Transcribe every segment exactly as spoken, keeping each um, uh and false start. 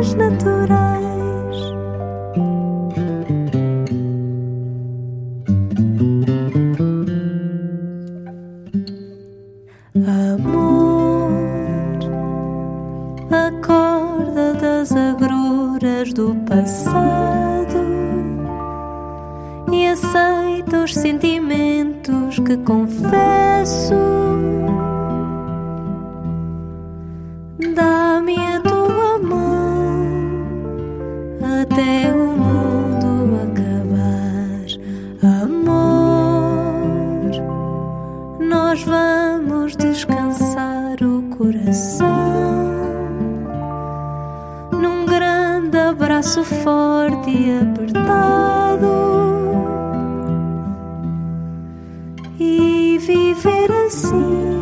mais naturais. Amor, acorda das agruras do passado e aceita os sentimentos que confesso. Dá-me a tua mão até o mundo acabar. Amor, nós vamos descansar o coração num grande abraço forte e apertado e viver assim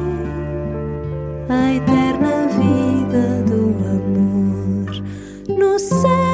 a eterna vida do amor no céu.